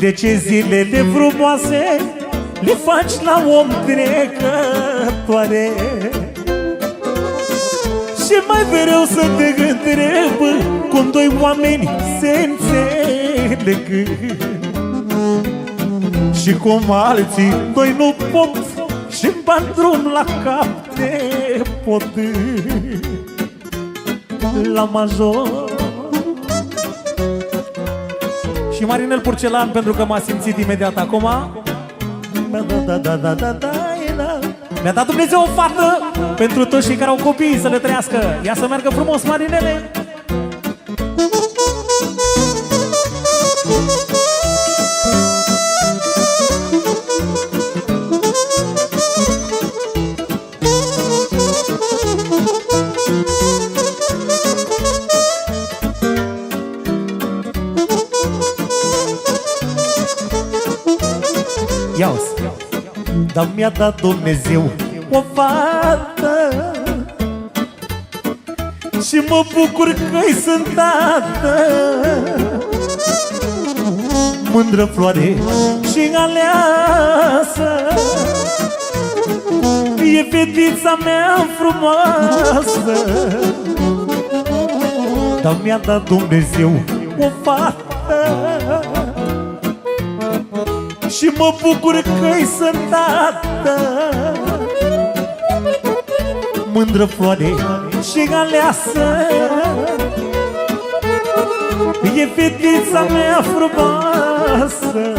De ce zilele frumoase le faci la om trecătoare? Și mai vreau să te întreb cum doi oameni se înțeleg și cum alții doi nu pot și-mi bat drum la cap de pod. La major. Și Marinel Purcelan, pentru că m-a simțit imediat acum. Mi-a dat Dumnezeu o fată pentru toți cei care au copii să le trăiască. Ia să meargă frumos, Marinele! Ia-o-ți! Dar mi-a dat Dumnezeu o fată și mă bucur că-i sunt tată. Mândră floare și aleasă, e fetița mea frumoasă. Dar mi-a dat Dumnezeu o fată și mă bucur că-i sunt tată. Mândră floare și aleasă, e fetița mea frumoasă.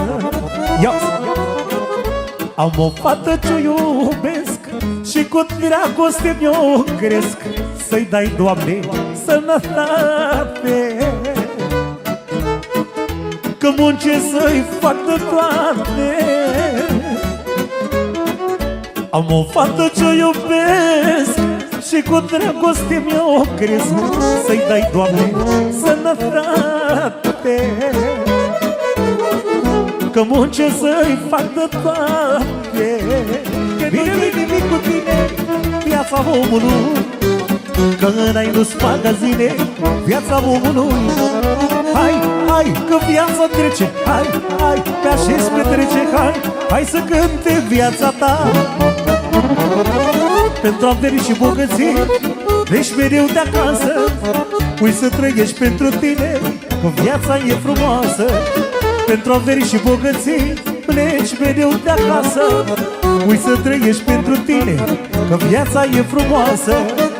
Am o fată ce-o iubesc și cu dragoste mi-o cresc. Să-i dai, Doamne, sănătate, că muncesc să-i fac de toate. Am o fată ce-o iubesc și cu dragoste mi-o cresc. Să-i dai, Doamne, sănătate, că muncesc să-i fac de toate. Bine, bine, cu tine viața omului, că n-ai nu-s magazine viața omului. Hai, hai, că viața trece, hai, hai, pe așa-ți petrece, hai, hai să cânte viața ta. Pentru averi și bogății pleci mereu de acasă, ui să trăiești pentru tine, că viața e frumoasă. Pentru averi și bogății pleci mereu de acasă, ui să trăiești pentru tine, că viața e frumoasă.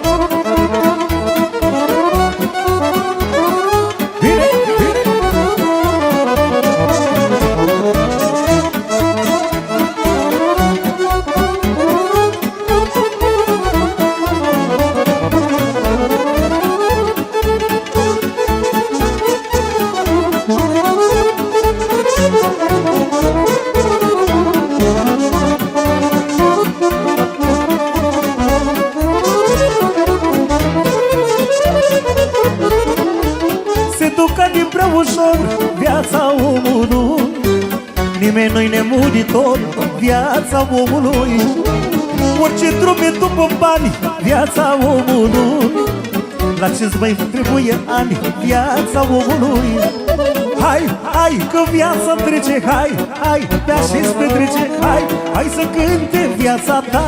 Viața omului, nimeni nu-i nemuritor, viața omului. Orice drume după bani, viața omului. La ce-ți mai trebuie ani, viața omului. Hai, hai, că viața trece, hai, hai, pe așa-ți petrece, hai, hai să cânte viața ta.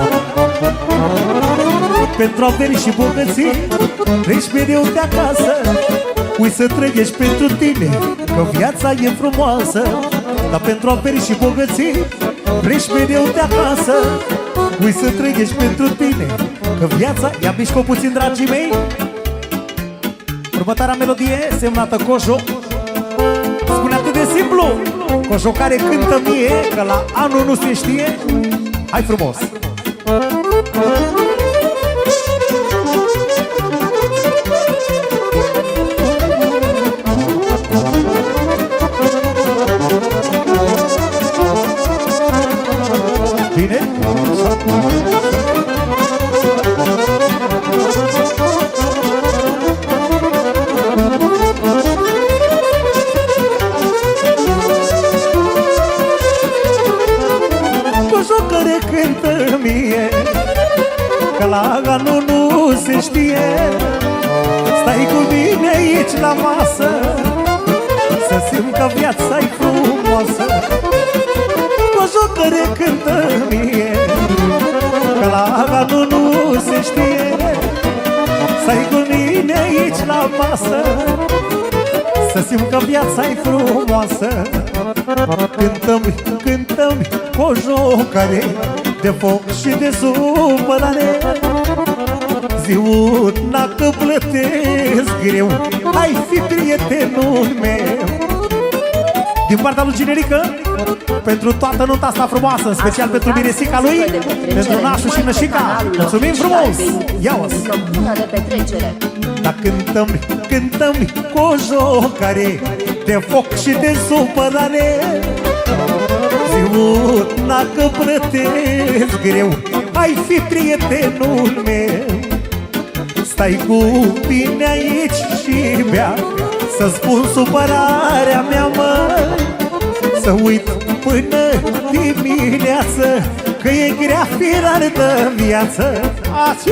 Pentru averi și bogății pleci mereu de acasă, ui să trăiești pentru tine, că viața e frumoasă. Dar pentru averi și bogății pleci mereu de acasă, ui să trăiești pentru tine, că viața... Ia mișcă puțin, dragii mei. Următoarea melodie semnată Cojo spune atât de simplu: Cojo care cântă mie, că la anul nu se știe. Hai frumos! Bine? Cojo care cântă mie, că la anul nu se știe. Stai cu mine aici la masă, să simt că viața-i frumoasă. frumoasă, cu o jocăre cântă mie, că la anul nu se știe. Stai cu mine aici la masă, să simt că viața-i frumoasă. Cântăm, cântăm cu o jocare de foc și de supărare. Ziuna că plătesc greu, ai fi prietenul meu. Din partea lui Generică, pentru toată nota asta frumoasă, în special pentru Miresica lui, pentru Nașu și Nășica. Mulțumim frumos! Ia-o-s! Dar cântăm, cântăm cu o jocare de foc și de supărare. Ziuna că plătesc greu, ai fi prietenul meu. Stai cu mine aici și bea, să spun supărarea mea, măi. Să uit până dimineață, că e grea firar de viață. Aci!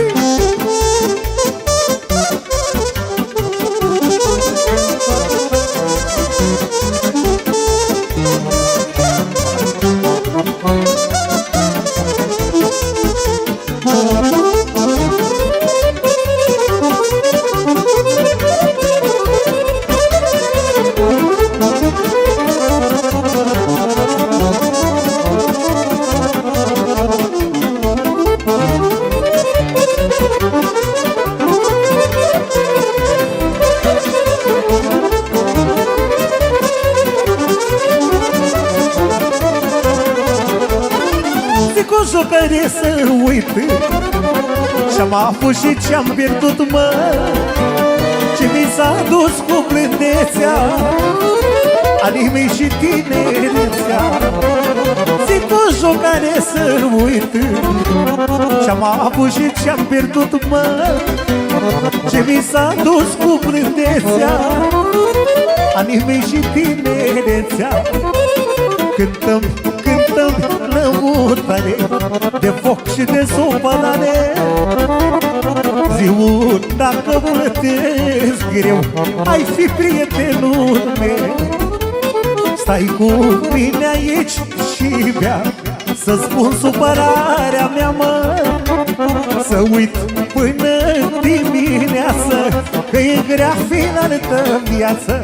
Jocăre să uit ce-am avut și ce-am pierdut, mă. Ce mi s-a dus cu blândețea, anii mei și tinerețea. Zic o jocare să uit ce-am avut și ce-am pierdut, mă. Ce mi s-a dus cu blândețea, anii mei și tinerețea. Cântăm, cântăm lăutare de foc și de supărare. Ziuna că plătesc greu, ai fi prietenul meu. Stai cu mine aici și bea, să spun supărarea mea, mă. Să uit până dimineață, că e grea finală viață.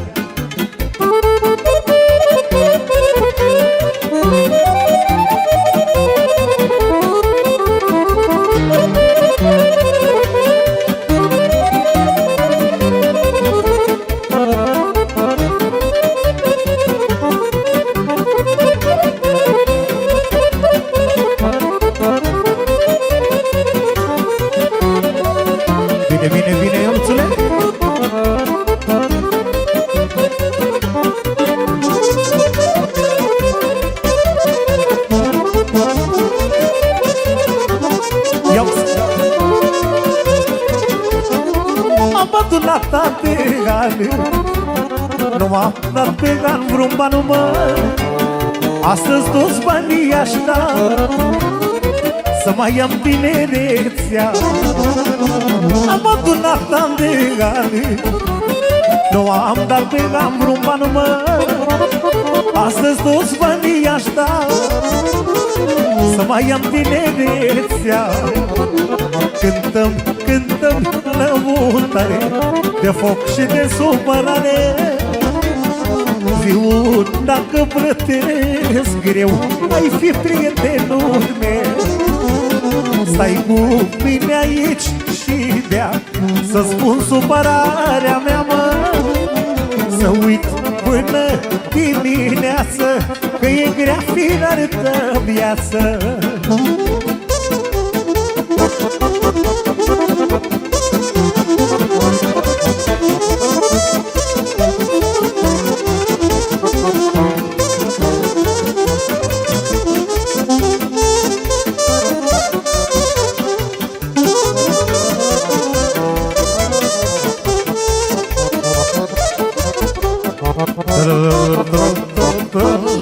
Nu m-am dat pe gan vreun ban, mă. Astăzi toți banii aș da, să mai am tinerețea. Am adunat ani de ani, nu am dat pe gan vreun ban, mă. Astăzi toți banii aș da, să mai am tinerețea. Cântăm, cântăm lăutare de foc și de supărare. Ziuna că plătesc greu, ai fi prietenul meu. Stai cu mine aici și bea, să spun supărarea mea, mă. Să uit până dimineață, că e grea finală viață.